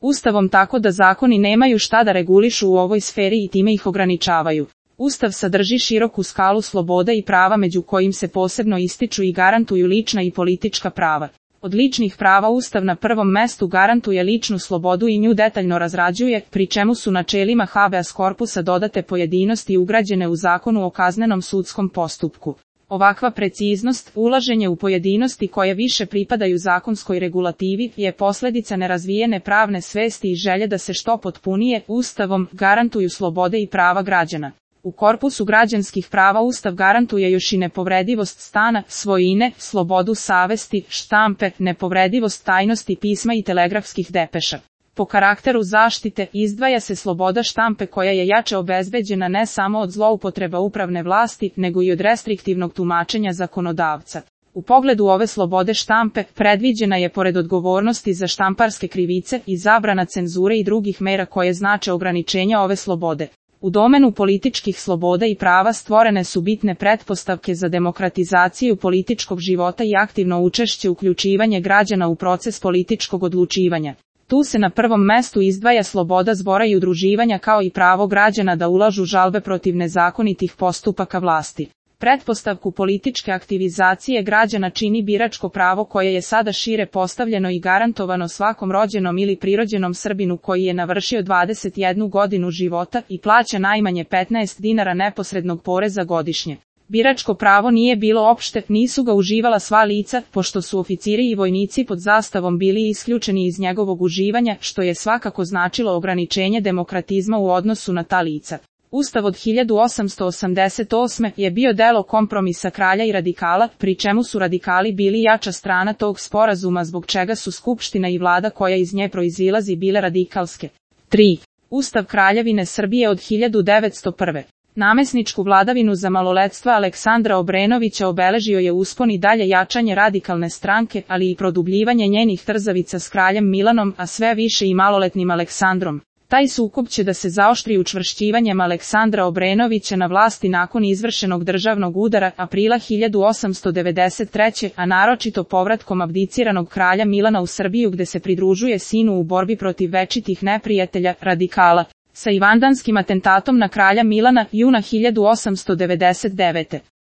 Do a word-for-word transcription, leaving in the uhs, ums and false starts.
Ustavom tako da zakoni nemaju šta da regulišu u ovoj sferi i time ih ograničavaju. Ustav sadrži široku skalu sloboda i prava među kojim se posebno ističu i garantuju lična i politička prava. Od ličnih prava Ustav na prvom mestu garantuje ličnu slobodu i nju detaljno razrađuje, pri čemu su načelima habeas corpusa dodate pojedinosti ugrađene u Zakonu o kaznenom sudskom postupku. Ovakva preciznost, ulaženje u pojedinosti koje više pripadaju zakonskoj regulativi, je posljedica nerazvijene pravne svesti i želje da se što potpunije Ustavom garantuju slobode i prava građana. U korpusu građanskih prava Ustav garantuje još i nepovredivost stana, svojine, slobodu savesti, štampe, nepovredivost tajnosti pisma i telegrafskih depeša. Po karakteru zaštite izdvaja se sloboda štampe koja je jače obezbeđena ne samo od zloupotreba upravne vlasti, nego i od restriktivnog tumačenja zakonodavca. U pogledu ove slobode štampe, predviđena je pored odgovornosti za štamparske krivice i zabrana cenzure i drugih mera koje znače ograničenja ove slobode. U domenu političkih sloboda i prava stvorene su bitne pretpostavke za demokratizaciju političkog života i aktivno učešće uključivanje građana u proces političkog odlučivanja. Tu se na prvom mestu izdvaja sloboda zbora i udruživanja kao i pravo građana da ulažu žalbe protiv nezakonitih postupaka vlasti. Pretpostavku političke aktivizacije građana čini biračko pravo koje je sada šire postavljeno i garantovano svakom rođenom ili prirođenom Srbinu koji je navršio dvadeset jednu godinu života i plaća najmanje petnaest dinara neposrednog poreza godišnje. Biračko pravo nije bilo opšte, nisu ga uživala sva lica, pošto su oficiri i vojnici pod zastavom bili isključeni iz njegovog uživanja, što je svakako značilo ograničenje demokratizma u odnosu na ta lica. Ustav od hiljadu osamsto osamdeset osme. je bio delo kompromisa kralja i radikala, pri čemu su radikali bili jača strana tog sporazuma zbog čega su skupština i vlada koja iz nje proizilazi bile radikalske. tri. Ustav Kraljevine Srbije od hiljadu devetsto prve. Namesničku vladavinu za maloletstva Aleksandra Obrenovića obeležio je uspon i dalje jačanje radikalne stranke, ali i produbljivanje njenih trzavica s kraljem Milanom, a sve više i maloletnim Aleksandrom. Taj sukob će da se zaoštri učvršćivanjem Aleksandra Obrenovića na vlasti nakon izvršenog državnog udara aprila hiljadu osamsto devedeset treće. a naročito povratkom abdiciranog kralja Milana u Srbiju gde se pridružuje sinu u borbi protiv večitih neprijatelja, radikala. Sa ivandanskim atentatom na kralja Milana, juna hiljadu osamsto devedeset devete.